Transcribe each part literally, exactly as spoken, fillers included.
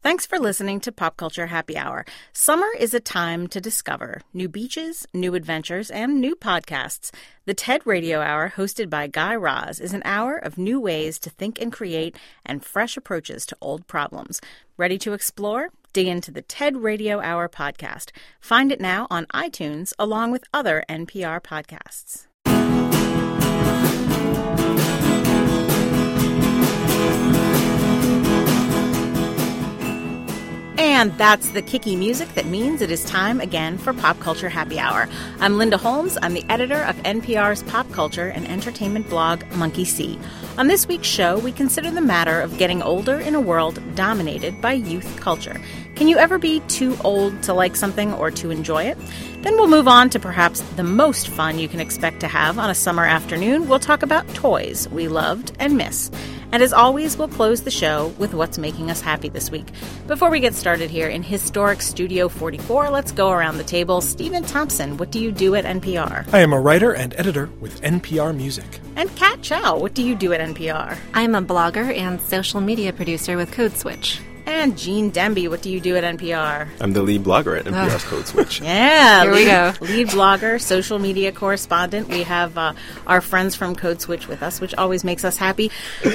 Thanks for listening to Pop Culture Happy Hour. Summer is a time to discover new beaches, new adventures, and new podcasts. The TED Radio Hour, hosted by Guy Raz, is an hour of new ways to think and create and fresh approaches to old problems. Ready to explore? Dig into the TED Radio Hour podcast. Find it now on iTunes, along with other N P R podcasts. And that's the kicky music that means it is time again for Pop Culture Happy Hour. I'm Linda Holmes. I'm the editor of N P R's pop culture and entertainment blog, Monkey See. On this week's show, we consider the matter of getting older in a world dominated by youth culture. Can you ever be too old to like something or to enjoy it? Then we'll move on to perhaps the most fun you can expect to have on a summer afternoon. We'll talk about toys we loved and miss. And as always, we'll close the show with what's making us happy this week. Before we get started here in historic Studio forty-four, let's go around the table. Stephen Thompson, what do you do at N P R? I am a writer and editor with N P R Music. And Kat Chow, what do you do at N P R? I'm a blogger and social media producer with Code Switch. And Gene Demby, what do you do at N P R? I'm the lead blogger at N P R's oh. Code Switch. Yeah. Here lead, we go. Lead blogger, social media correspondent. We have uh, our friends from Code Switch with us, which always makes us happy.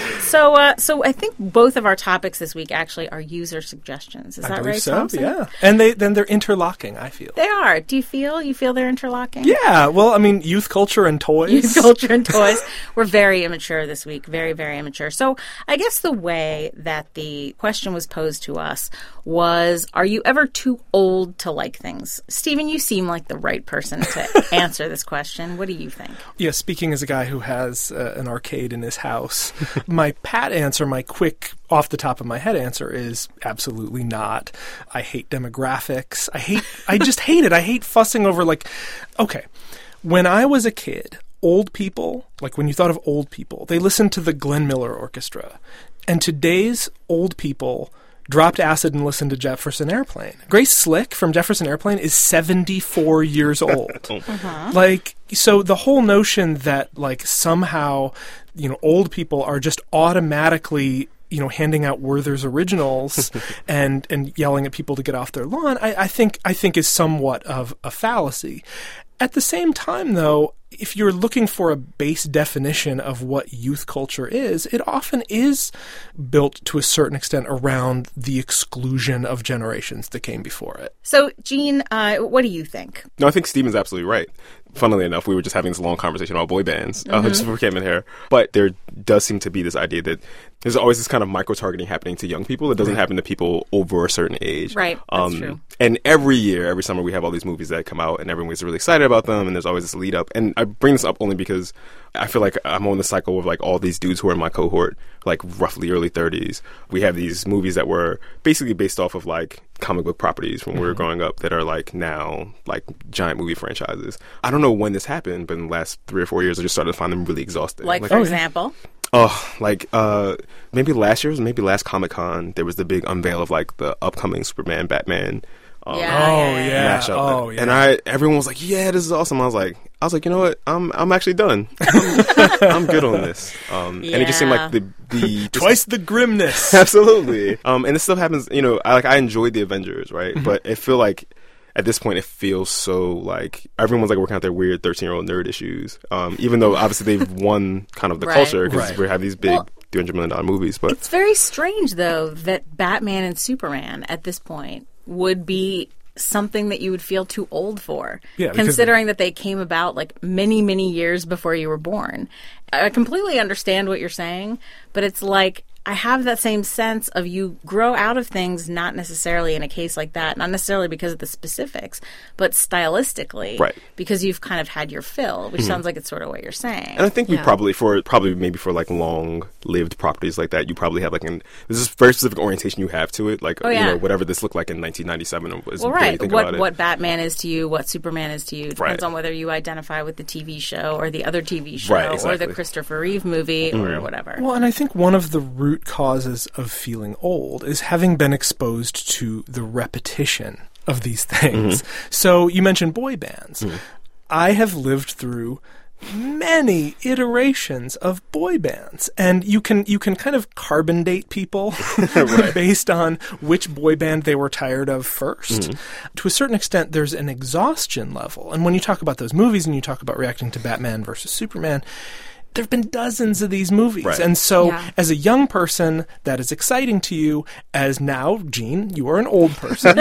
So uh, so I think both of our topics this week actually are user suggestions. Is I that believe right, so, Thompson? Yeah. And they then they're interlocking, I feel. They are. Do you feel? You feel they're interlocking? Yeah. Well, I mean, youth culture and toys. Youth culture and toys. We're very immature this week. Very, very immature. So I guess the way that the question was posed to us was, are you ever too old to like things? Stephen, you seem like the right person to answer this question. What do you think? Yeah, speaking as a guy who has uh, an arcade in his house, my pat answer, my quick off the top of my head answer is absolutely not. I hate demographics. I hate, I just hate it. I hate fussing over, like, okay, when I was a kid, old people, like when you thought of old people, they listened to the Glenn Miller Orchestra. And today's old people dropped acid and listened to Jefferson Airplane. Grace Slick from Jefferson Airplane is seventy-four years old. uh-huh. Like, so the whole notion that, like, somehow, you know, old people are just automatically, you know, handing out Werther's originals and and yelling at people to get off their lawn, I, I think I think is somewhat of a fallacy. At the same time, though, if you're looking for a base definition of what youth culture is, it often is built to a certain extent around the exclusion of generations that came before it. So, Gene, uh, what do you think? No, I think Stephen's absolutely right. Funnily enough, we were just having this long conversation about boy bands mm-hmm. uh, just before we came in here. But there does seem to be this idea that there's always this kind of micro-targeting happening to young people. It doesn't right. happen to people over a certain age. Right, that's um, true. And every year, every summer, we have all these movies that come out, and everyone's really excited about them, and there's always this lead-up. And I bring this up only because I feel like I'm on the cycle of, like, all these dudes who are in my cohort, like, roughly early thirties. We have these movies that were basically based off of, like, comic book properties when mm-hmm. we were growing up that are, like, now, like, giant movie franchises. I don't know when this happened, but in the last three or four years, I just started to find them really exhausting. Like, like for oh, example? Oh, like, uh, maybe last year, maybe last Comic-Con, there was the big unveil of, like, the upcoming Superman, Batman Um, yeah, oh yeah, yeah, mashup. oh yeah. And I, everyone was like, "Yeah, this is awesome." I was like, "I was like, you know what? I'm, I'm actually done. I'm, I'm good on this." Um, yeah. And it just seemed like the, the twice the grimness. Absolutely. Um, and this stuff happens. You know, I like I enjoyed the Avengers, right? Mm-hmm. But it feel like at this point, it feels so like everyone's like working out their weird thirteen-year-old nerd issues. Um, even though obviously they've won kind of the right. culture because right. we have these big. Well, three hundred million dollars movies, but it's very strange though that Batman and Superman at this point would be something that you would feel too old for, yeah, considering that they came about like many, many years before you were born. I completely understand what you're saying, but it's like I have that same sense of you grow out of things, not necessarily in a case like that, not necessarily because of the specifics, but stylistically, right. because you've kind of had your fill, which mm-hmm. sounds like it's sort of what you're saying. And I think we yeah. probably, for probably maybe for like long-lived properties like that, you probably have like an there's this very specific orientation you have to it, like oh, yeah. you know whatever this looked like in nineteen ninety-seven. Is well, right. Think what about it. what Batman is to you, what Superman is to you, depends right. on whether you identify with the T V show or the other T V show right, exactly. or the Christopher Reeve movie mm. or whatever. Well, and I think one of the root causes of feeling old is having been exposed to the repetition of these things. Mm-hmm. So you mentioned boy bands. Mm-hmm. I have lived through many iterations of boy bands, and you can you can kind of carbon date people right. based on which boy band they were tired of first. Mm-hmm. To a certain extent, there's an exhaustion level, and when you talk about those movies and you talk about reacting to Batman versus Superman, there have been dozens of these movies. Right. And so yeah. as a young person, that is exciting to you. As now, Jean, you are an old person.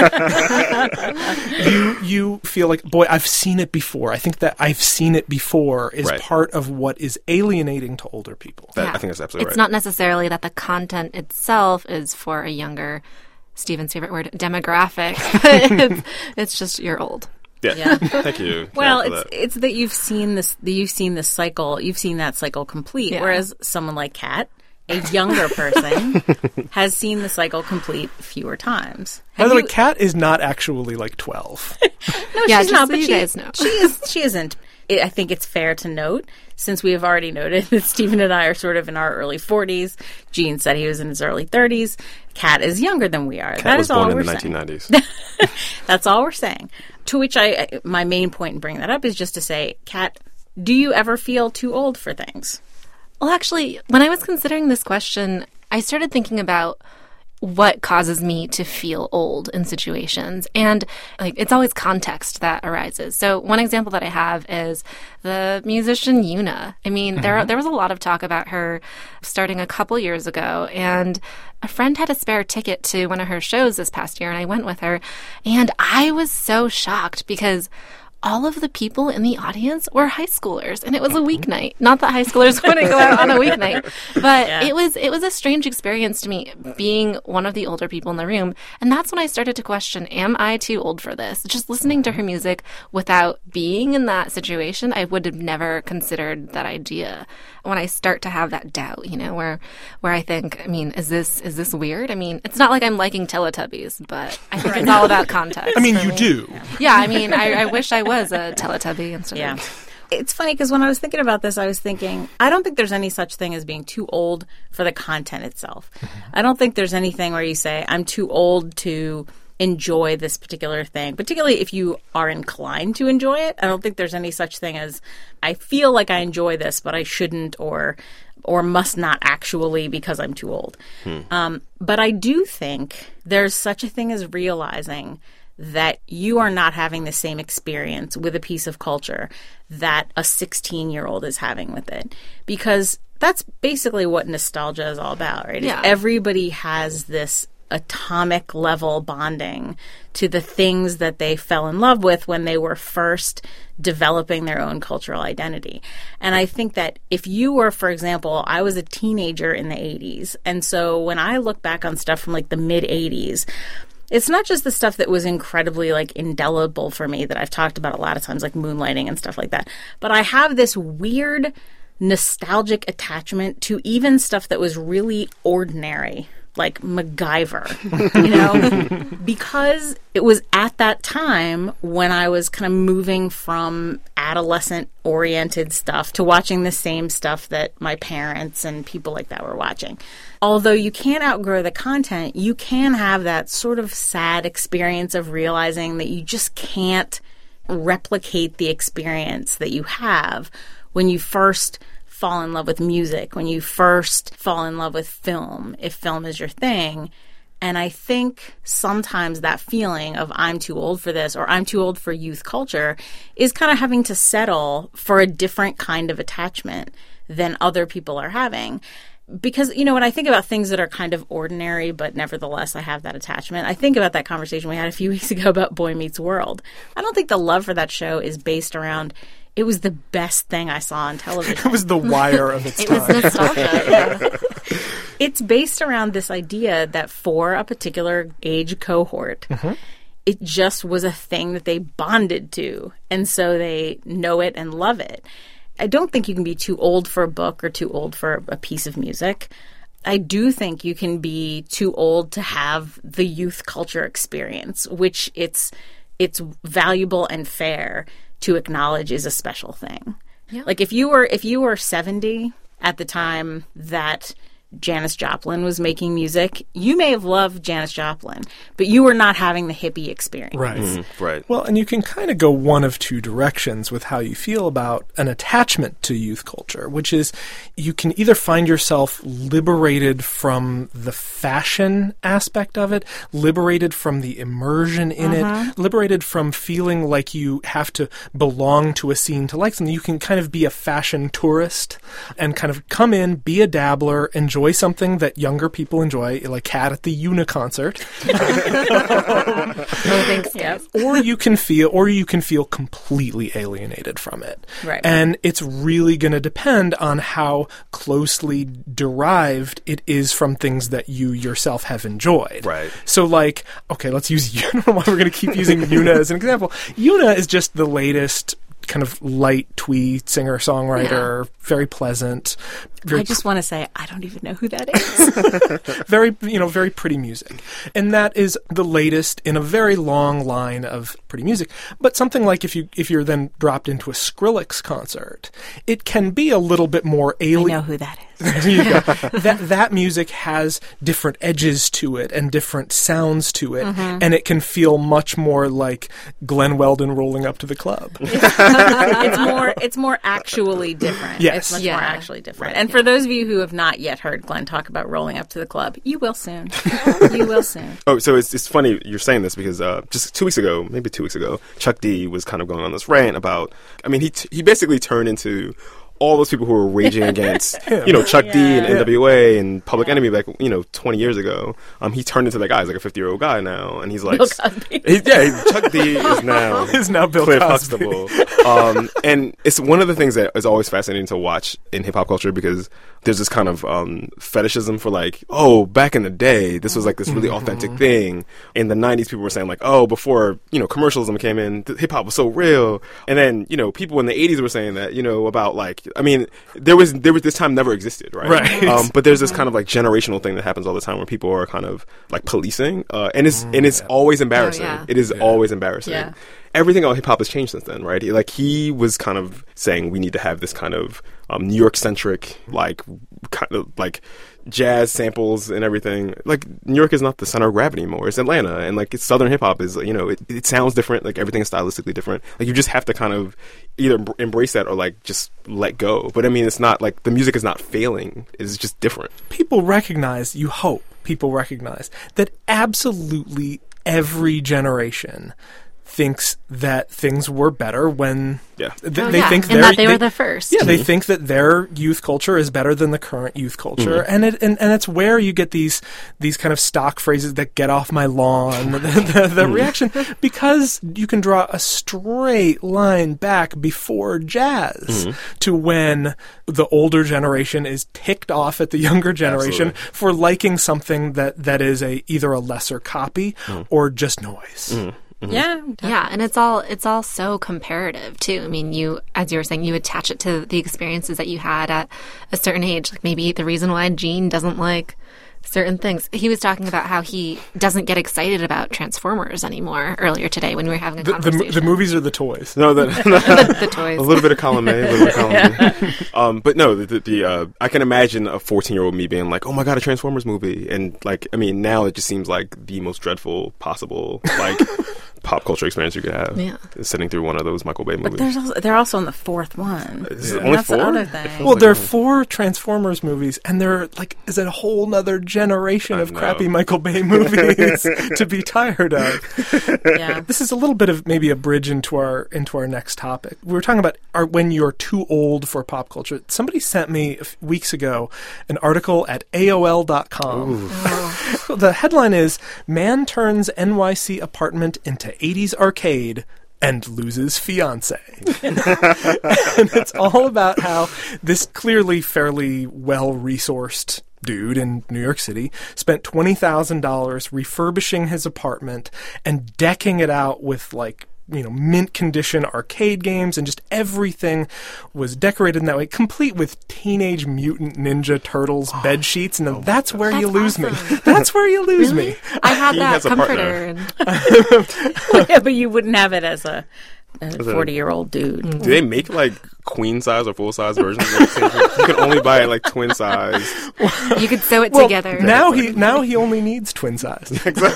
you you feel like, boy, I've seen it before. I think that I've seen it before is right. part of what is alienating to older people. That, yeah. I think that's absolutely it's right. It's not necessarily that the content itself is for a younger, Stephen's favorite word, demographic. it's, it's just you're old. Yeah. Yeah. Thank you. Well, Karen, it's for that. it's that you've seen this that you've seen this cycle, you've seen that cycle complete. Yeah. Whereas someone like Kat, a younger person, has seen the cycle complete fewer times. By Have the way, you- Kat is not actually like twelve. no, Yeah, she's just not. so But you she, guys know. she is. She isn't. It, I think it's fair to note, since we have already noted that Stephen and I are sort of in our early forties. Gene said he was in his early thirties. Kat is younger than we are. Kat that was is all born in we're the saying. nineteen nineties. That's all we're saying. To which I, my main point in bringing that up is just to say, Kat, do you ever feel too old for things? Well, actually, when I was considering this question, I started thinking about what causes me to feel old in situations. And like it's always context that arises. So one example that I have is the musician Yuna. I mean, mm-hmm. there there was a lot of talk about her starting a couple years ago, and a friend had a spare ticket to one of her shows this past year, and I went with her, and I was so shocked because all of the people in the audience were high schoolers, and it was a weeknight. Not that high schoolers wouldn't go out on a weeknight, but Yeah. it was it was a strange experience to me being one of the older people in the room. And that's when I started to question, am I too old for this? Just listening to her music without being in that situation, I would have never considered that idea. When I start to have that doubt, you know, where where I think, I mean, is this is this weird? I mean, it's not like I'm liking Teletubbies, but I think it's all about context. I mean, for you me. do. Yeah, I mean, I, I wish I was a Teletubby instead Yeah. of... It's funny because when I was thinking about this, I was thinking, I don't think there's any such thing as being too old for the content itself. Mm-hmm. I don't think there's anything where you say, I'm too old to enjoy this particular thing, particularly if you are inclined to enjoy it. I don't think there's any such thing as, I feel like I enjoy this, but I shouldn't or or must not actually because I'm too old. Hmm. Um, but I do think there's such a thing as realizing that you are not having the same experience with a piece of culture that a sixteen-year-old is having with it. Because that's basically what nostalgia is all about, right? Yeah. Everybody has this atomic level bonding to the things that they fell in love with when they were first developing their own cultural identity. And I think that if you were, for example, I was a teenager in the eighties. And so when I look back on stuff from like the mid-eighties, it's not just the stuff that was incredibly like indelible for me that I've talked about a lot of times, like Moonlighting and stuff like that. But I have this weird nostalgic attachment to even stuff that was really ordinary, like MacGyver, you know, because it was at that time when I was kind of moving from adolescent-oriented stuff to watching the same stuff that my parents and people like that were watching. Although you can't outgrow the content, you can have that sort of sad experience of realizing that you just can't replicate the experience that you have when you first fall in love with music, when you first fall in love with film, if film is your thing. And I think sometimes that feeling of I'm too old for this or I'm too old for youth culture is kind of having to settle for a different kind of attachment than other people are having. Because, you know, when I think about things that are kind of ordinary, but nevertheless I have that attachment, I think about that conversation we had a few weeks ago about Boy Meets World. I don't think the love for that show is based around it was the best thing I saw on television. It was the Wire of its It time. was nostalgia, yeah. It's based around this idea that for a particular age cohort, mm-hmm. it just was a thing that they bonded to. And so they know it and love it. I don't think you can be too old for a book or too old for a piece of music. I do think you can be too old to have the youth culture experience, which it's it's valuable and fair to acknowledge is a special thing. Yeah. Like if you were if you were seventy at the time that Janis Joplin was making music, you may have loved Janis Joplin, but you were not having the hippie experience. Right. Mm, right. Well, and you can kind of go one of two directions with how you feel about an attachment to youth culture, which is you can either find yourself liberated from the fashion aspect of it, liberated from the immersion in Uh-huh. it, liberated from feeling like you have to belong to a scene to like something. You can kind of be a fashion tourist and kind of come in, be a dabbler, enjoy something that younger people enjoy, like Cat at the Una concert. Oh, thanks. Yep. or you can feel or you can feel completely alienated from it. Right. And it's really going to depend on how closely derived it is from things that you yourself have enjoyed. Right. So like, okay, let's use I don't know why we're going to keep using Una as an example. Una is just the latest kind of light twee singer-songwriter, yeah. very pleasant. Very I just want to say, I don't even know who that is. very, you know, very pretty music. And that is the latest in a very long line of pretty music. But something like if, you, if you're then dropped into a Skrillex concert, it can be a little bit more alien. I know who that is. There you go. that that music has different edges to it and different sounds to it, mm-hmm. and it can feel much more like Glenn Weldon rolling up to the club. it's more it's more actually different. Yes. It's much yeah. more actually different. Right. And for those of you who have not yet heard Glenn talk about rolling up to the club, you will soon. you will soon. Oh, so it's it's funny you're saying this because uh, just two weeks ago, maybe two weeks ago, Chuck D was kind of going on this rant about. I mean, he t- he basically turned into all those people who were raging against, you know, Chuck yeah. D and N W A and Public Enemy back, you know, twenty years ago. Um, he turned into that guy. He's like a fifty-year-old guy now, and he's like, Bill Cosby. He, yeah, he, Chuck D is now is now Bill Cliff Cosby. Huxtable. um, and it's one of the things that is always fascinating to watch in hip hop culture because there's this kind of um, fetishism for like, oh, back in the day, this was like this really mm-hmm. authentic thing. In the nineties, people were saying like, oh, before, you know, commercialism came in, hip hop was so real. And then, you know, people in the eighties were saying that, you know, about like, I mean, there was, there was, this time never existed, right? Right. Um, but there's this kind of like generational thing that happens all the time where people are kind of like policing, uh, and it's, mm, and it's yeah. always embarrassing. Oh, yeah. It is yeah. always embarrassing. Yeah. Everything about hip hop has changed since then, right? Like he was kind of saying we need to have this kind of um, New York centric, like kind of like jazz samples and everything. Like New York is not the center of gravity anymore. It's Atlanta, and like it's Southern hip hop is, you know, it, it sounds different. Like everything is stylistically different. Like you just have to kind of either embrace that or like just let go. But I mean, it's not like the music is not failing. It's just different. People recognize, you hope people recognize that absolutely every generation thinks that things were better when yeah. th- oh, they yeah. think and that they, they were the first. Yeah, mm-hmm. they think that their youth culture is better than the current youth culture, mm-hmm. and it and, and it's where you get these these kind of stock phrases that get off my lawn, the, the, the mm-hmm. reaction, because you can draw a straight line back before jazz mm-hmm. to when the older generation is ticked off at the younger generation Absolutely. for liking something that, that is a either a lesser copy mm-hmm. or just noise. Mm-hmm. Mm-hmm. Yeah, definitely. yeah, and it's all it's all so comparative too. I mean, you, as you were saying, you attach it to the experiences that you had at a certain age. Like maybe the reason why Gene doesn't like certain things. He was talking about how he doesn't get excited about Transformers anymore earlier today when we were having a the, conversation. The, the movies are the toys. No, the, the, the toys. A little bit of column A, a little bit of column B. Um, but no, the, the, the uh, I can imagine a fourteen-year-old me being like, "Oh my god, a Transformers movie!" And like, I mean, now it just seems like the most dreadful possible like pop culture experience you could have. Yeah. Sitting through one of those Michael Bay movies. But there's also, they're also on the fourth one. Is it And only that's four? the other thing. Well, there are four Transformers movies, and there like is a whole nother generation I of know. crappy Michael Bay movies to be tired of. Yeah. This is a little bit of maybe a bridge into our into our next topic. We were talking about are, when you're too old for pop culture. Somebody sent me a f- weeks ago an article at A O L dot com. Oh. The headline is "Man Turns N Y C Apartment into eighties Arcade and Loses Fiancé." And it's all about how this clearly fairly well-resourced dude in New York City spent twenty thousand dollars refurbishing his apartment and decking it out with like, you know, mint condition arcade games, and just everything was decorated in that way, complete with Teenage Mutant Ninja Turtles oh, bed sheets, and oh that's where that's you lose awesome. me. That's where you lose really? me. I had He that has a comforter. partner. And Yeah, but you wouldn't have it as a a forty-year-old dude. Do they make like queen size or full size versions of it? You can only buy it like twin size. You could sew it well, together. Now he now he only needs twin size.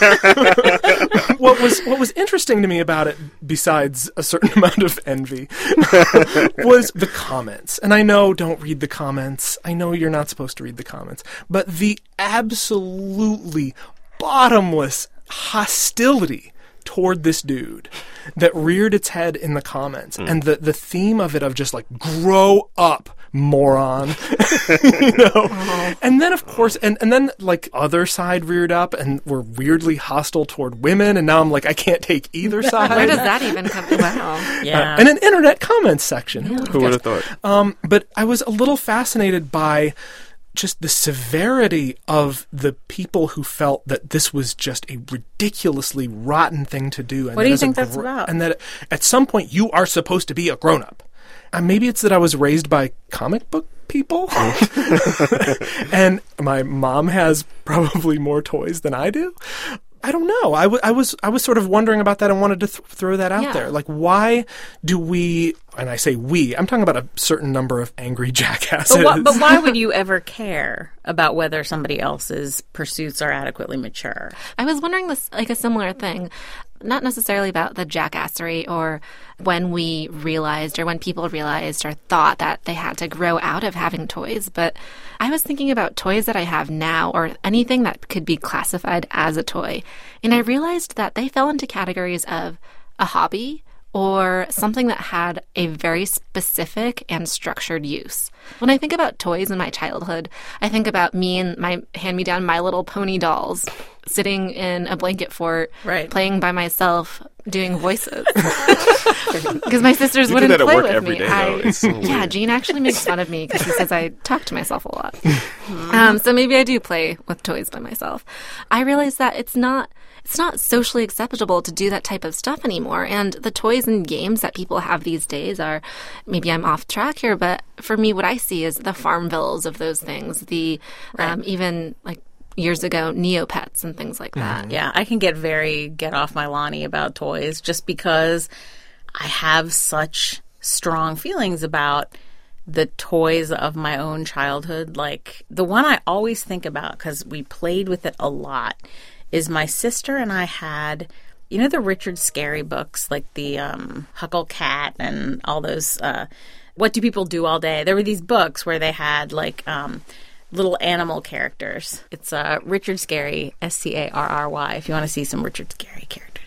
what was what was interesting to me about it, besides a certain amount of envy, was the comments. And I know, don't read the comments. I know you're not supposed to read the comments, but the absolutely bottomless hostility toward this dude that reared its head in the comments, mm. and the the theme of it of just like, grow up, moron. You know? Oh. And then of course and, and then like other side reared up and were weirdly hostile toward women, and now I'm like, I can't take either side. Where does that even come from? Wow. Yeah. Uh, and an internet comments section. Yeah. Who would have thought? Um, but I was a little fascinated by just the severity of the people who felt that this was just a ridiculously rotten thing to do. And what do you as think gr- that's about? And that at some point you are supposed to be a grown-up. Uh, maybe it's that I was raised by comic book people. And my mom has probably more toys than I do. I don't know. I, w- I was I was sort of wondering about that and wanted to th- throw that out yeah. there. Like, why do we, and I say we, I'm talking about a certain number of angry jackasses. But, wh- but why would you ever care about whether somebody else's pursuits are adequately mature? I was wondering this, like a similar thing. Not necessarily about the jackassery or when we realized or when people realized or thought that they had to grow out of having toys, but I was thinking about toys that I have now or anything that could be classified as a toy. And I realized that they fell into categories of a hobby or something that had a very specific and structured use. When I think about toys in my childhood, I think about me and my hand-me-down My Little Pony dolls sitting in a blanket fort, right. playing by myself, doing voices. Because my sisters you wouldn't do that play at work with every me. Day, I, so yeah, weird. Jean actually makes fun of me because she says I talk to myself a lot. um, so maybe I do play with toys by myself. I realize that it's not... It's not socially acceptable to do that type of stuff anymore. And the toys and games that people have these days are, maybe I'm off track here, but for me, what I see is the Farmvilles of those things, the right. um, even like years ago, Neopets and things like that. Yeah, I can get very get off my Lonnie about toys just because I have such strong feelings about the toys of my own childhood. Like the one I always think about, because we played with it a lot, is my sister and I had, you know, the Richard Scarry books, like the um, Huckle Cat and all those, uh, What Do People Do All Day? There were these books where they had, like, um, little animal characters. It's uh, Richard Scarry, S C A R R Y, if you want to see some Richard Scarry characters.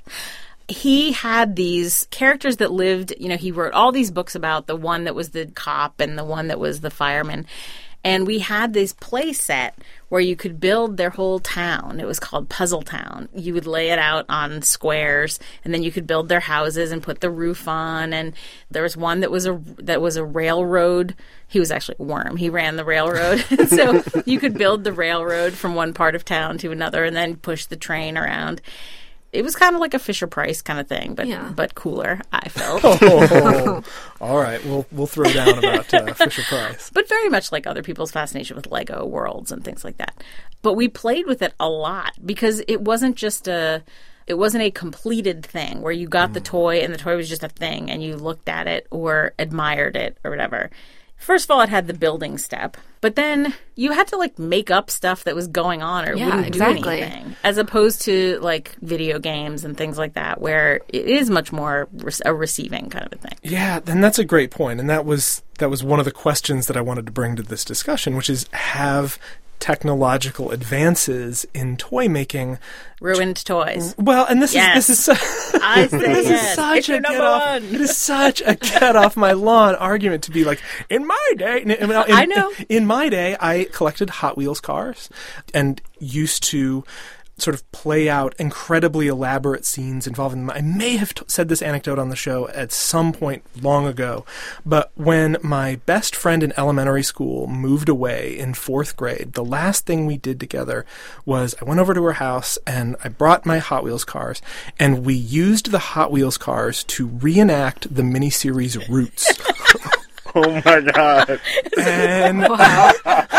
He had these characters that lived, you know, he wrote all these books about the one that was the cop and the one that was the fireman. And we had this play set where you could build their whole town. It was called Puzzle Town. You would lay it out on squares, and then you could build their houses and put the roof on. And there was one that was a that was a railroad. He was actually a worm. He ran the railroad. So you could build the railroad from one part of town to another and then push the train around. It was kind of like a Fisher-Price kind of thing, but yeah. but cooler, I felt. Oh, all right, we'll we'll throw down about uh, Fisher-Price. But very much like other people's fascination with Lego worlds and things like that. But we played with it a lot because it wasn't just a it wasn't a completed thing where you got mm. the toy and the toy was just a thing and you looked at it or admired it or whatever. First of all, it had the building step, but then you had to like make up stuff that was going on or it yeah, wouldn't exactly. do anything. As opposed to like video games and things like that, where it is much more re- a receiving kind of a thing. Yeah, and that's a great point, and that was that was one of the questions that I wanted to bring to this discussion, which is have technological advances in toy making ruined toys. Well, and this yes. is this is su- I say this yes. is such It's your a get number off. one. It is such a get off my lawn argument to be like, in my day. In, in, I know. In, in my day, I collected Hot Wheels cars and used to sort of play out incredibly elaborate scenes involving them. I may have t- said this anecdote on the show at some point long ago, but when my best friend in elementary school moved away in fourth grade, the last thing we did together was I went over to her house and I brought my Hot Wheels cars, and we used the Hot Wheels cars to reenact the miniseries Roots. Oh my god! And, Wow.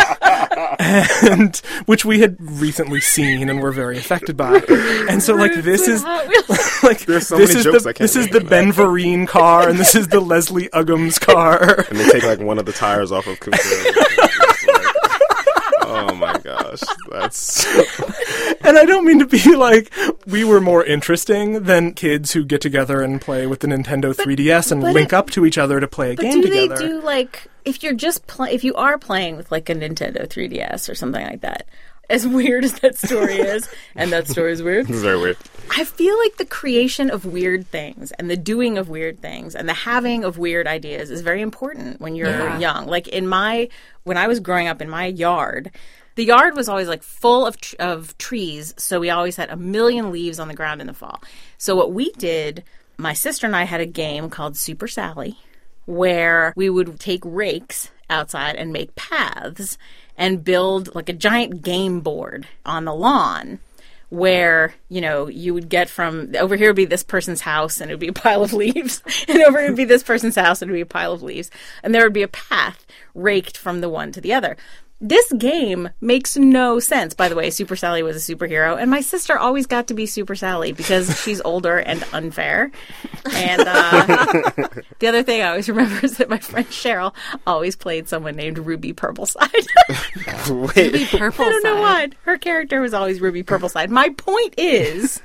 and which we had recently seen and were very affected by. And so, like, this is like There's so this many is jokes the I can't this is make. the Ben Vereen car, and this is the Leslie Uggams car. And they take like one of the tires off of Cooper. It's like, oh my gosh, that's And I don't mean to be like we were more interesting than kids who get together and play with the Nintendo three D S and but link it- up to each other to play a But game do together. they do like if you're just play if you are playing with like a Nintendo three D S or something like that? As weird as that story is, and that story is weird. it's very weird. I feel like the creation of weird things and the doing of weird things and the having of weird ideas is very important when you're Yeah. young. Like in my when I was growing up in my yard, the yard was always like full of tr- of trees, so we always had a million leaves on the ground in the fall. So what we did, my sister and I had a game called Super Sally, where we would take rakes outside and make paths and build like a giant game board on the lawn where, you know, you would get from over here would be this person's house and it would be a pile of leaves, and over here would be this person's house and it would be a pile of leaves, and there would be a path raked from the one to the other. This game makes no sense. By the way, Super Sally was a superhero, and my sister always got to be Super Sally because she's older and unfair. And uh, the other thing I always remember is that my friend Cheryl always played someone named Ruby Purpleside. Wait, Purple I don't know side. why. Her character was always Ruby Purpleside. My point is,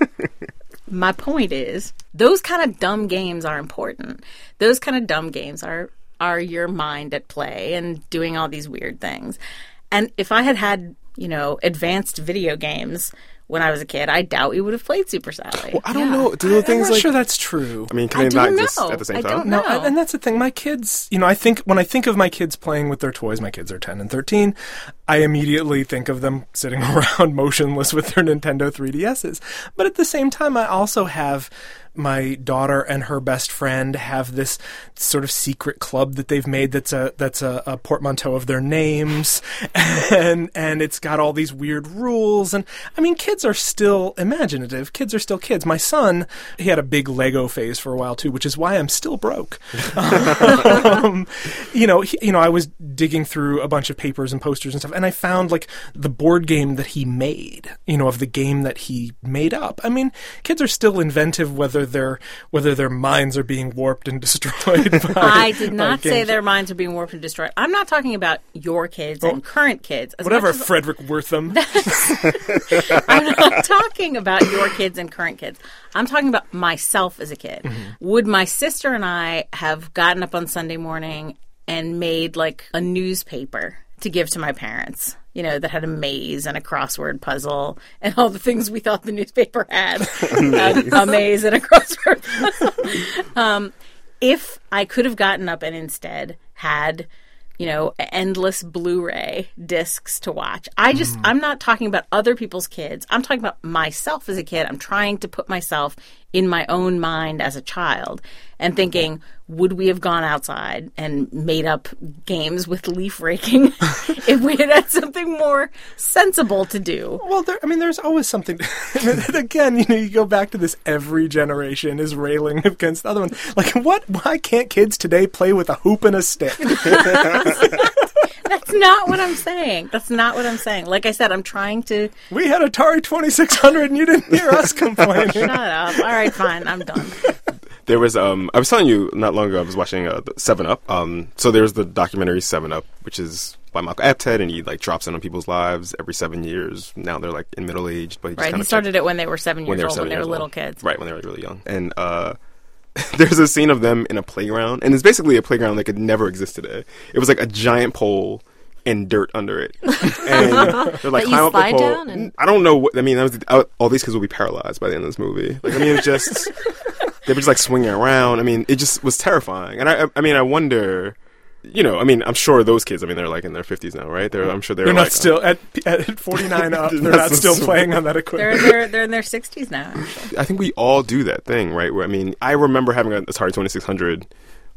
my point is, those kind of dumb games are important. Those kind of dumb games are are your mind at play and doing all these weird things. And if I had had, you know, advanced video games when I was a kid, I doubt we would have played Super Sally. I don't Yeah. know. Do the I'm things not like? sure that's true. I mean, can I they not don't exist know. at the same I time? don't No, know. I- and that's the thing. My kids, you know, I think when I think of my kids playing with their toys, my kids are ten and thirteen, I immediately think of them sitting around motionless with their Nintendo three D S's. But at the same time, I also have my daughter and her best friend have this sort of secret club that they've made that's a that's a, a portmanteau of their names, and and it's got all these weird rules. And I mean, kids are still imaginative. Kids are still kids. My son, he had a big Lego phase for a while too, which is why I'm still broke. um, you know, he, you know, I was digging through a bunch of papers and posters and stuff, and I found like the board game that he made. You know, of the game that he made up. I mean, kids are still inventive, whether their whether their minds are being warped and destroyed. By, I did by not say games. their minds are being warped and destroyed. I'm not talking about your kids and current kids. As Whatever, much as- Frederick Wortham. I'm not talking about your kids and current kids. I'm talking about myself as a kid. Mm-hmm. Would my sister and I have gotten up on Sunday morning and made like a newspaper to give to my parents? You know, that had a maze and a crossword puzzle and all the things we thought the newspaper had. a, a maze and a crossword puzzle. um, if I could have gotten up and instead had, you know, endless Blu-ray discs to watch. I just, I'm not talking about other people's kids. I'm talking about myself as a kid. I'm trying to put myself in my own mind as a child and thinking, would we have gone outside and made up games with leaf raking if we had had something more sensible to do? Well, there, I mean, there's always something. Again, you know, you go back to this. Every generation is railing against the other one. Like, what? Why can't kids today play with a hoop and a stick? That's not what I'm saying. That's not what I'm saying. Like I said, I'm trying to We had Atari twenty-six hundred, and you didn't hear us complaining. shut up. All right, fine. I'm done. There was um I was telling you not long ago I was watching uh, Seven Up. Um, so there's the documentary Seven Up, which is by Malcolm Apted, and he like drops in on people's lives every seven years. Now they're like in middle aged, but he just Right. kind He of started it when they were seven years when they were old, seven when they were years little old. kids. Right, when they were really young. And uh, there's a scene of them in a playground, and it's basically a playground that could never exist today. It was like a giant pole and dirt under it, and they're like That you climb up the slide pole. down and- I don't know what I mean. That was I, all these kids will be paralyzed by the end of this movie. Like I mean, it was just they were just like swinging around. I mean, it just was terrifying. And I, I mean, I wonder. You know, I mean, I'm sure those kids. I mean, they're like in their fifties now, right? They're, I'm sure they're, They're like, not still at at forty-nine up. They're That's not still so- playing on that They're equipment. they're they're in their sixties now. Actually. I think we all do that thing, right? Where I mean, I remember having a Atari twenty-six hundred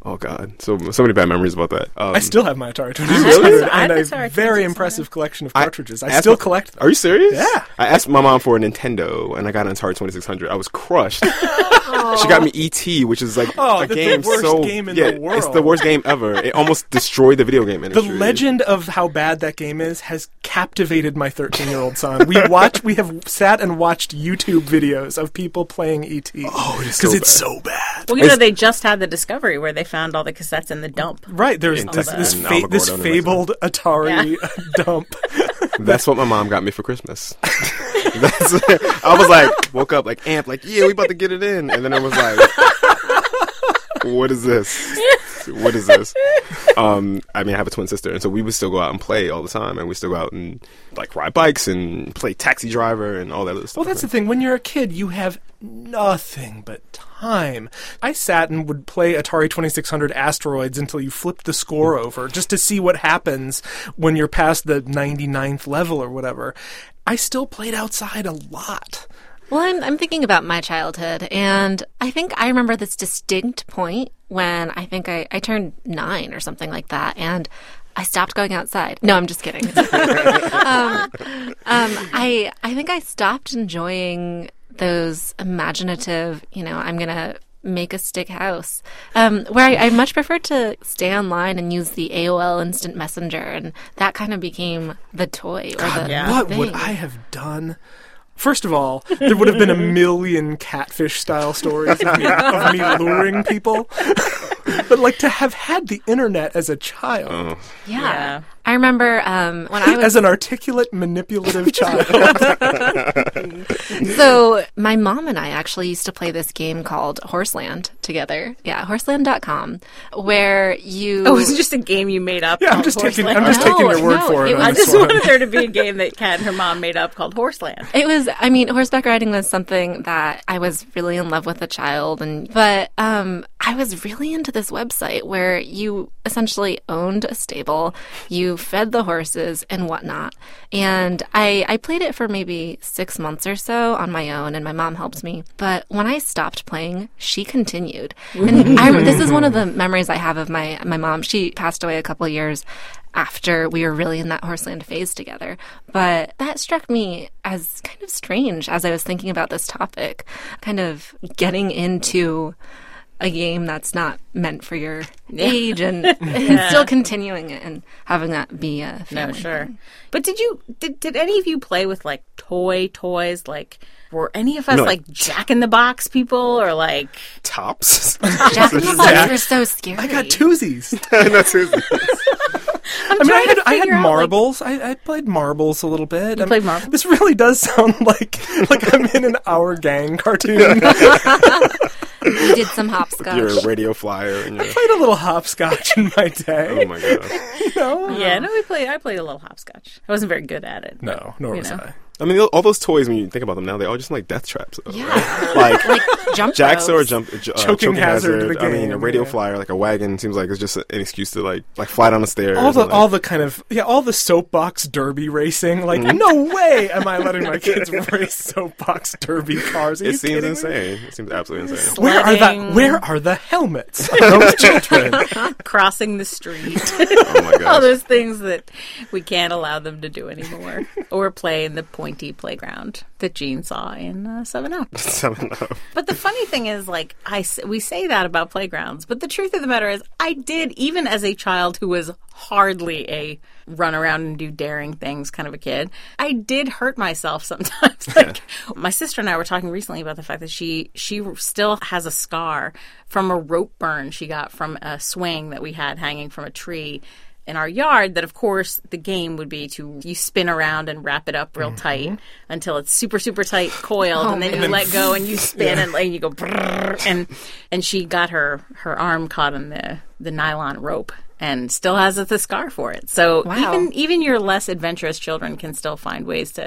Oh God, so so many bad memories about that. Um, I still have my Atari twenty-six hundred I have and a Atari very 2600. impressive collection of cartridges. I, asked still my- collect them. Are you serious? Yeah. I asked my mom for a Nintendo, and I got an Atari twenty-six hundred. I was crushed. She got me E T, which is like Oh, a the- the game worst so game in yeah, the world. it's the worst game ever. It almost destroyed the video game The industry. legend of how bad that game is has captivated my thirteen-year-old son. We watch, we have sat and watched YouTube videos of people playing E T. Oh, it is because so it's bad. so bad. Well, you know, It's- they just had the discovery where they found all the cassettes in the dump. Right, there's In this, this, Texas. fa- And this Alamogordo and fabled Atari dump. That's what my mom got me for Christmas. That's, I was like, woke up like amped, like, yeah, we about to get it in, and then I was like, what is this? What is this? Um, I mean, I have a twin sister, and so we would still go out and play all the time, and we still go out and like ride bikes and play taxi driver and all that other stuff. Well, that's the thing. When you're a kid, you have nothing but time. I sat and would play Atari twenty-six hundred Asteroids until you flipped the score over, just to see what happens when you're past the ninety-ninth level or whatever. I still played outside a lot. Well, I'm, I'm thinking about my childhood, and I think I remember this distinct point when I think I, I turned nine or something like that, and I stopped going outside. No, I'm just kidding. um, um, I I think I stopped enjoying those imaginative, you know, I'm going to make a stick house, um, where I, I much preferred to stay online and use the A O L Instant Messenger, and that kind of became the toy or the yeah. What thing. would I have done? First of all, there would have been a million catfish-style stories of me, of me luring people. But, like, to have had the internet as a child, Oh. Yeah. Yeah. I remember um, when I was as an articulate, manipulative child. So my mom and I actually used to play this game called Horseland together. Yeah, horseland dot com, where you... Oh, it's just a game you made up. Yeah, I'm called just taking, Horseland. I'm just No, taking your word no, for it. it on was- I this just one. wanted there to be a game that Kat and her mom made up called Horseland. It was, I mean, horseback riding was something that I was really in love with a child, and but um, I was really into this website where you essentially owned a stable, you fed the horses and whatnot, and I I played it for maybe six months or so on my own, and my mom helped me. But when I stopped playing, she continued, and I, this is one of the memories I have of my my mom. She passed away a couple years after we were really in that Horseland phase together. But that struck me as kind of strange as I was thinking about this topic, kind of getting into a game that's not meant for your age and, and still continuing it and having that be a No, family sure. thing. But did you did did any of you play with like toy toys? Like were any of us No. like Jack in the Box people or like Tops. Jack in the Box were so scary. I got twosies. That's it. I'm I mean, I trying had, to I had figure out, like- marbles. I, I played marbles a little bit. You played marbles? This really does sound like like I'm in an Our Gang cartoon. We did some hopscotch. Your radio flyer and your. Played a little hopscotch in my day. Oh my god. You know? Yeah, no, we played. I played a little hopscotch. I wasn't very good at it. No, nor You was know. I. I mean, all those toys, when you think about them now, they all just like death traps. Though, Yeah. right? Like Like jump Jacksaw or ropes. jump, uh, Choking hazard to the I mean, game, a radio yeah. flyer, like a wagon, seems like it's just an excuse to like like fly down the stairs. All the and, like, all the kind of yeah, all the soapbox derby racing. Like, no way am I letting my kids race soapbox derby cars. Are it you seems kidding me? insane. It seems absolutely insane. Where are the Sledding. Where are the helmets of those children? Crossing the street. Oh my All gosh. those things that we can't allow them to do anymore. Or play in the pointy playground that Gene saw in uh, seven up. Seven up. But the funny thing is, like, I, s- we say that about playgrounds, but the truth of the matter is, I did, even as a child who was hardly a run around and do daring things kind of a kid, I did hurt myself sometimes. Like, my sister and I were talking recently about the fact that she, she still has a scar from a rope burn she got from a swing that we had hanging from a tree in our yard, that of course the game would be to you spin around and wrap it up real tight until it's super super tight coiled, Oh, and then man. you let go and you spin and, and you go brrrr, and and she got her her arm caught in the the nylon rope and still has the scar for it. So Wow. even even your less adventurous children can still find ways to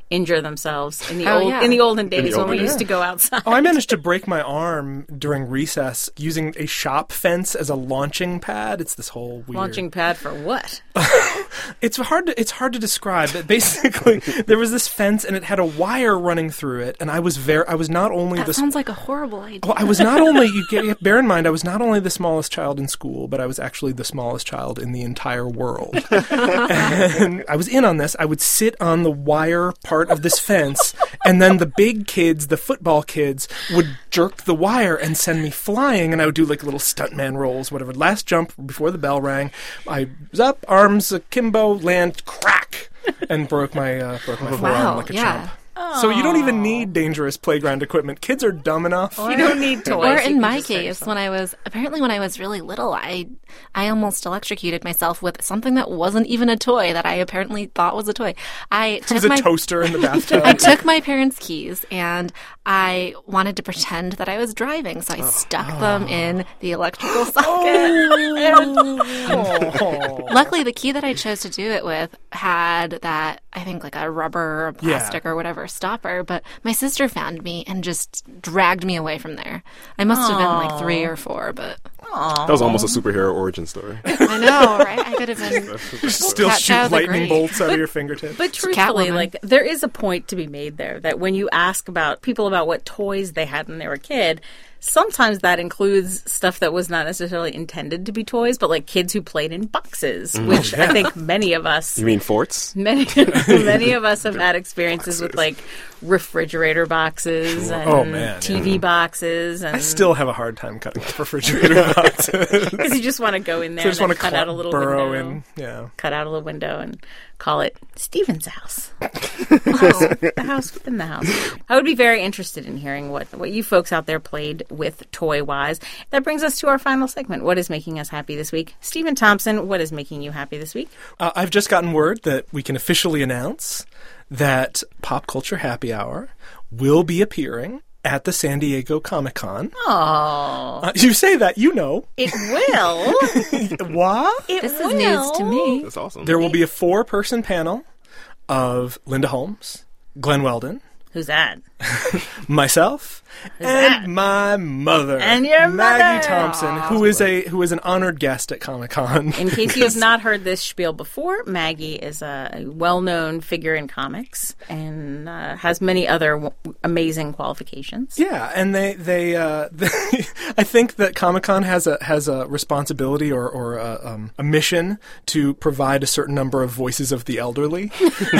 injure themselves in the Oh, old yeah. in the olden days the when we olden used to days. go outside. Oh, I managed to break my arm during recess using a shop fence as a launching pad. It's this whole weird... Launching pad for what? It's hard to it's hard to describe, but basically there was this fence and it had a wire running through it, and I was very I was not only That the sounds like a horrible idea. well, I was not only you get bear in mind I was not only the smallest child in school, but I was actually the smallest child in the entire world. And I was in on this. I would sit on the wire part of this fence, and then the big kids, the football kids, would jerk the wire and send me flying, and I would do like little stuntman rolls, whatever. Last jump before the bell rang, I was up, arms akimbo, land, crack, and broke my uh, broke my forearm Wow, like a yeah. chump. So you don't even need dangerous playground equipment. Kids are dumb enough. You don't need toys. Or You in can my just hurt case, yourself. when I was apparently when I was really little, I I almost electrocuted myself with something that wasn't even a toy that I apparently thought was a toy. I It took was a my toaster in the bathtub. I took my parents' keys and I wanted to pretend that I was driving, so I stuck them in the electrical socket. Oh. Luckily, the key that I chose to do it with had that, I think, like a rubber or plastic Yeah. or whatever stopper, but my sister found me and just dragged me away from there. I must have been like three or four, but That was almost a superhero origin story. I know, right? I could have been. Still Cat shoot Chow the lightning Great. bolts out of your fingertips. But truthfully, Catwoman. like there is a point to be made there that when you ask about people about what toys they had when they were a kid, sometimes that includes stuff that was not necessarily intended to be toys, but like kids who played in boxes, which I think many of us You mean forts? many many of us have had experiences with like refrigerator boxes and Oh, man, T V boxes, and I still have a hard time cutting the refrigerator boxes. because you just want to go in there So I just and want then to cut out a little burrow window, in. Yeah. cut out a little window, and call it Steven's house. Oh, the house within the house. I would be very interested in hearing what, what you folks out there played with toy-wise. That brings us to our final segment. What is making us happy this week? Stephen Thompson, what is making you happy this week? Uh, I've just gotten word that we can officially announce that Pop Culture Happy Hour will be appearing at the San Diego Comic-Con. Oh, Uh, you say that, you know. it will. What? It This is will. news to me. That's awesome. There will be a four-person panel of Linda Holmes, Glenn Weldon, Who's that? myself, that? and my mother, And your Maggie mother. Thompson, who is a who is an honored guest at Comic Con. In case you have not heard this spiel before, Maggie is a well-known figure in comics and uh, has many other w- amazing qualifications. Yeah, and they they, uh, they I think that Comic Con has a has a responsibility or or a, um, a mission to provide a certain number of voices of the elderly.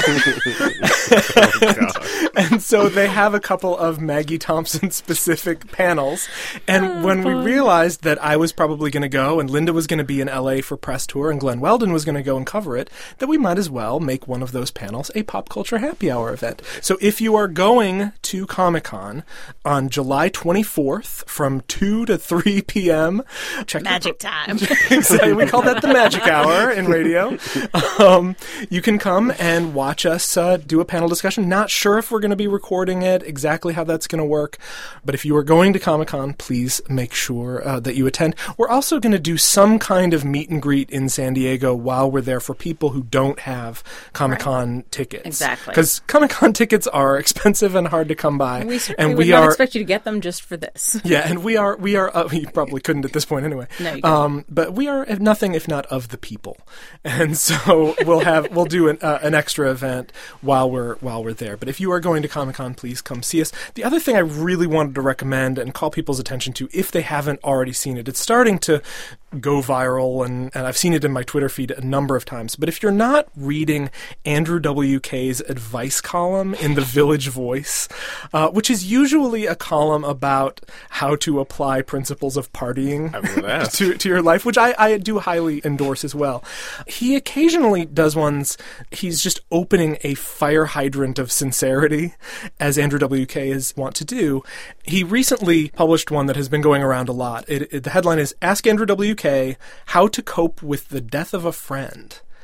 And so they have a couple of Maggie Thompson specific panels. And Oh, when we realized that I was probably going to go and Linda was going to be in L A for press tour and Glenn Weldon was going to go and cover it, that we might as well make one of those panels a Pop Culture Happy Hour event. So if you are going to Comic-Con on July twenty-fourth from two to three p.m., check the- Magic time. Exactly. We call that the magic hour in radio. Um, you can come and watch us uh, do a panel discussion. Not sure if we're going to be recording it, exactly how that's going to work. But if you are going to Comic-Con, please make sure uh, that you attend. We're also going to do some kind of meet and greet in San Diego while we're there for people who don't have Comic-Con tickets. Exactly. Because Comic-Con tickets are expensive and hard to come by. We certainly and would we not are expect you to get them just for this. yeah, and we are we are uh, you probably couldn't at this point anyway. No, you couldn't. um, but we are if nothing if not of the people, and so we'll have we'll do an uh, an extra event while we're while we're there. But if you are going to Comic-Con, please come see us. The other thing I really wanted to recommend and call people's attention to, if they haven't already seen it, it's starting to go viral, and, and I've seen it in my Twitter feed a number of times. But if you're not reading Andrew W K's advice column in the Village Voice, uh, which is usually a column about how to apply principles of partying I remember that. to, to your life, which I, I do highly endorse as well. He occasionally does ones, he's just opening a fire hydrant of sincerity, as Andrew W K is wont to do. He recently published one that has been going around a lot. It, it, the headline is, Ask Andrew W K How to Cope with the Death of a Friend.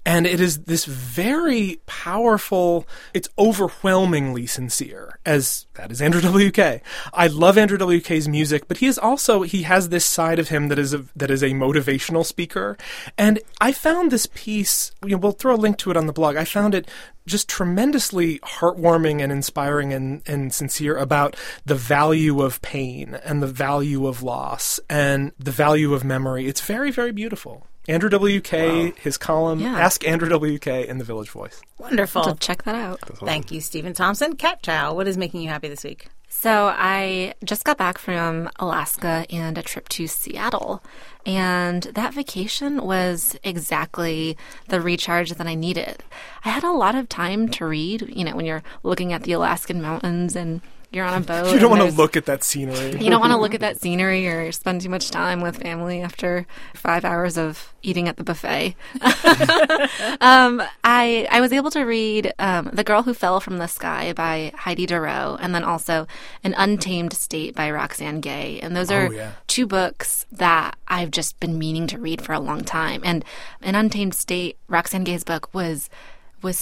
And it is this very powerful, it's overwhelmingly sincere, as that is Andrew W K. I love Andrew W K's music, but he is also, he has this side of him that is a, that is a motivational speaker. And I found this piece, you know, we'll throw a link to it on the blog. I found it just tremendously heartwarming and inspiring and, and sincere about the value of pain and the value of loss and the value of memory. It's very, very beautiful. Andrew W K, wow. His column, yeah. Ask Andrew W K in the Village Voice. Wonderful. So check that out. Thank you, Stephen Thompson. Kat Chow, what is making you happy this week? So I just got back from Alaska and a trip to Seattle. And that vacation was exactly the recharge that I needed. I had a lot of time to read, you know, when you're looking at the Alaskan mountains and you're on a boat. You don't want to look at that scenery. You don't want to look at that scenery or spend too much time with family after five hours of eating at the buffet. um, I I was able to read um, The Girl Who Fell from the Sky by Heidi Durrow, and then also An Untamed State by Roxane Gay. And those are oh, yeah. two books that I've just been meaning to read for a long time. And An Untamed State, Roxane Gay's book, was... was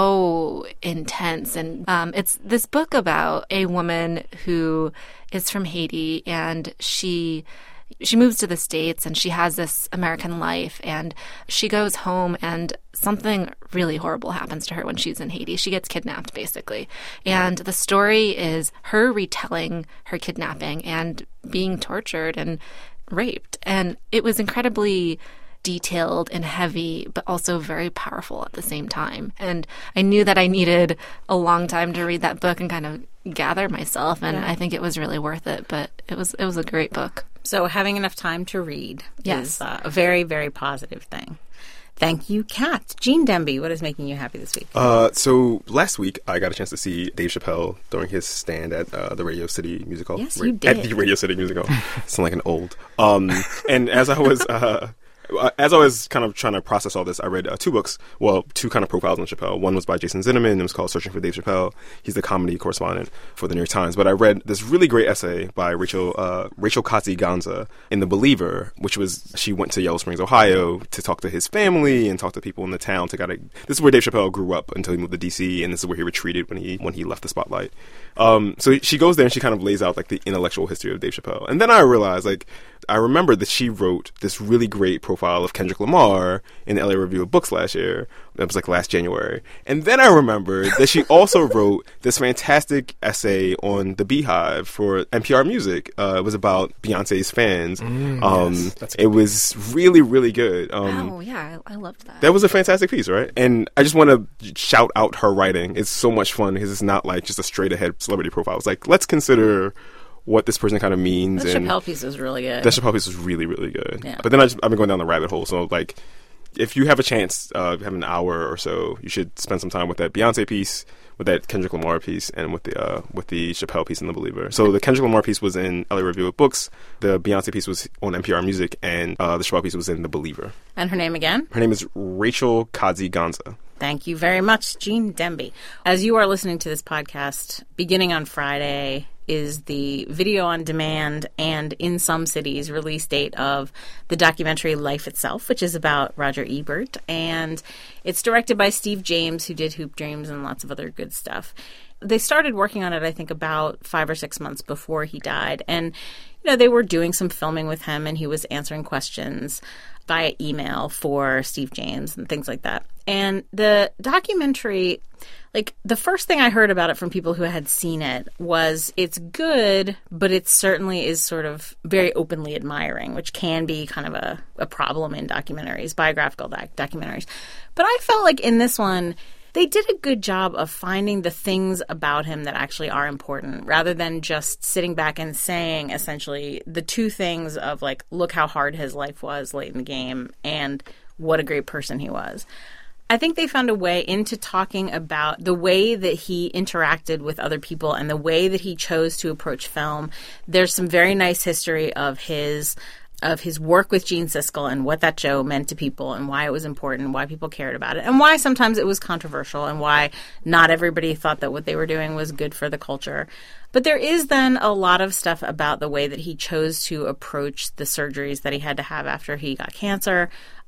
so intense. And um, it's this book about a woman who is from Haiti, and she she moves to the States, and she has this American life, and she goes home, and something really horrible happens to her when she's in Haiti. She gets kidnapped, basically. And the story is her retelling her kidnapping and being tortured and raped. And it was incredibly detailed and heavy, but also very powerful at the same time. And I knew that I needed a long time to read that book and kind of gather myself, and yeah. I think it was really worth it. But it was it was a great book. So having enough time to read yes. is uh, a very, very positive thing. Thank you, Kat. Gene Demby, what is making you happy this week? Uh, so last week, I got a chance to see Dave Chappelle during his stand at uh, the Radio City Music Hall. Yes, you did. At the Radio City Music Hall. Sound like an old. Um, and as I was... Uh, As I was kind of trying to process all this, I read uh, two books, well, two kind of profiles on Chappelle. One was by Jason Zinnemann. It was called Searching for Dave Chappelle. He's the comedy correspondent for the New York Times. But I read this really great essay by Rachel uh, Rachel Katzi-Gonza in The Believer, which was, she went to Yellow Springs, Ohio to talk to his family and talk to people in the town to kind of, this is where Dave Chappelle grew up until he moved to D C, and this is where he retreated when he when he left the spotlight. Um, so she goes there and she kind of lays out like the intellectual history of Dave Chappelle. And then I realized, like, I remember that she wrote this really great profile of Kendrick Lamar in the L A Review of Books last year. That was like last January. And then I remembered that she also wrote this fantastic essay on the Beehive for N P R Music. Uh, it was about Beyonce's fans. Mm, um, yes, that's it was really, really good. Um, oh, yeah, I, I loved that. That was a fantastic piece, right? And I just want to shout out her writing. It's so much fun because it's not like just a straight ahead celebrity profile. It's like, let's consider what this person kind of means. The and Chappelle piece was really good. The Chappelle piece was really, really good. Yeah. But then I just, I've been going down the rabbit hole. So, like, if you have a chance, uh, have an hour or so, you should spend some time with that Beyonce piece, with that Kendrick Lamar piece, and with the uh, with the Chappelle piece in The Believer. So the Kendrick Lamar piece was in L A Review of Books, the Beyonce piece was on N P R Music, and uh, the Chappelle piece was in The Believer. And her name again? Her name is Rachel Katzi-Gonza. Thank you very much, Gene Demby. As you are listening to this podcast, beginning on Friday is the video on demand and in some cities release date of the documentary Life Itself, which is about Roger Ebert. And it's directed by Steve James, who did Hoop Dreams and lots of other good stuff. They started working on it, I think, about five or six months before he died. And, you know, they were doing some filming with him, and he was answering questions via email for Steve James and things like that. And the documentary, like, the first thing I heard about it from people who had seen it was it's good, but it certainly is sort of very openly admiring, which can be kind of a, a problem in documentaries, biographical doc- documentaries. But I felt like in this one, they did a good job of finding the things about him that actually are important, rather than just sitting back and saying, essentially, the two things of, like, look how hard his life was late in the game and what a great person he was. I think they found a way into talking about the way that he interacted with other people and the way that he chose to approach film. There's some very nice history of his of his work with Gene Siskel and what that show meant to people and why it was important, why people cared about it, and why sometimes it was controversial and why not everybody thought that what they were doing was good for the culture. But there is then a lot of stuff about the way that he chose to approach the surgeries that he had to have after he got cancer.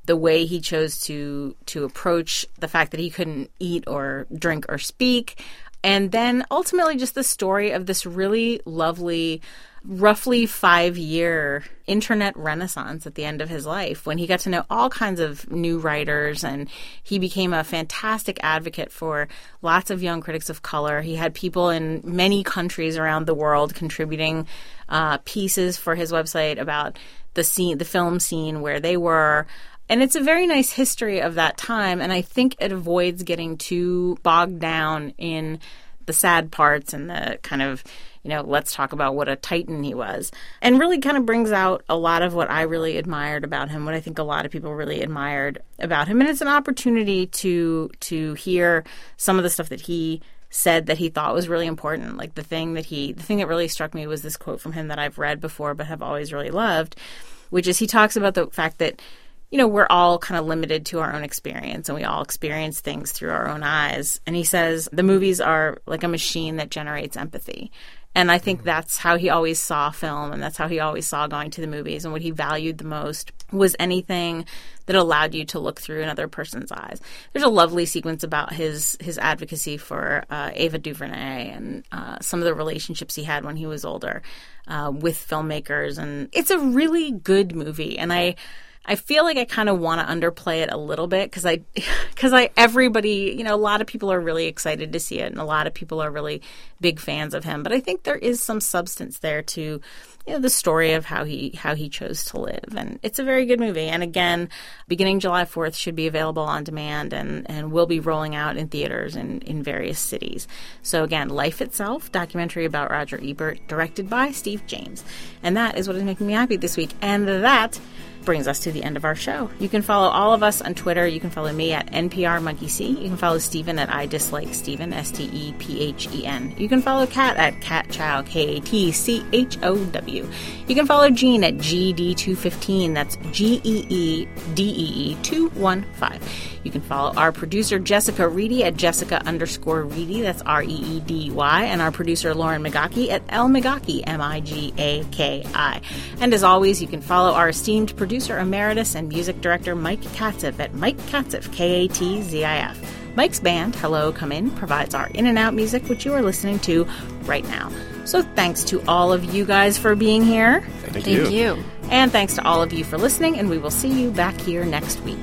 the way he chose to to approach the fact that he couldn't eat or drink or speak. And then ultimately just the story of this really lovely, roughly five-year internet renaissance at the end of his life when he got to know all kinds of new writers, and he became a fantastic advocate for lots of young critics of color. He had people in many countries around the world contributing uh, pieces for his website about the scene, the film scene where they were. And it's a very nice history of that time, and I think it avoids getting too bogged down in the sad parts and the kind of, you know, let's talk about what a titan he was, and really kind of brings out a lot of what I really admired about him, what I think a lot of people really admired about him. And it's an opportunity to to hear some of the stuff that he said that he thought was really important. Like the thing that he, the thing that really struck me was this quote from him that I've read before but have always really loved, which is he talks about the fact that, you know, we're all kind of limited to our own experience and we all experience things through our own eyes. And he says the movies are like a machine that generates empathy. And I think that's how he always saw film, and that's how he always saw going to the movies. And what he valued the most was anything that allowed you to look through another person's eyes. There's a lovely sequence about his his advocacy for uh, Ava DuVernay and uh, some of the relationships he had when he was older uh, with filmmakers. And it's a really good movie. And I... I feel like I kind of want to underplay it a little bit because I, because I, everybody, you know, a lot of people are really excited to see it and a lot of people are really big fans of him. But I think there is some substance there to, you know, the story of how he, how he chose to live. And it's a very good movie. And again, beginning July fourth should be available on demand and, and will be rolling out in theaters in, in various cities. So again, Life Itself, documentary about Roger Ebert, directed by Steve James. And that is what is making me happy this week. And that brings us to the end of our show. You can follow all of us on Twitter. You can follow me at N P R Monkey See. You can follow Stephen at I Dislike Stephen, S T E P H E N. You can follow Kat at Kat Chow, K A T C H O W. You can follow Gene at G D two fifteen. That's G E E D E E two one five. You can follow our producer Jessica Reedy at Jessica underscore Reedy. That's R E E D Y. And our producer Lauren Magaki at L Magaki, M I G A K I. And as always, you can follow our esteemed producer Producer Emeritus and Music Director Mike Katzif at Mike Katzif, K A T Z I F. Mike's band, Hello Come In, provides our in and out music, which you are listening to right now. So thanks to all of you guys for being here. Thank, Thank you. you. And thanks to all of you for listening, and we will see you back here next week.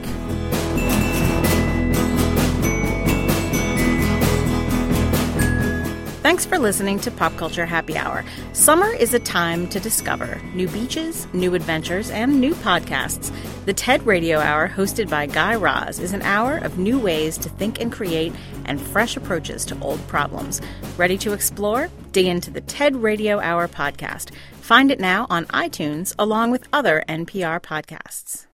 Thanks for listening to Pop Culture Happy Hour. Summer is a time to discover new beaches, new adventures, and new podcasts. The TED Radio Hour, hosted by Guy Raz, is an hour of new ways to think and create and fresh approaches to old problems. Ready to explore? Dig into the TED Radio Hour podcast. Find it now on iTunes along with other N P R podcasts.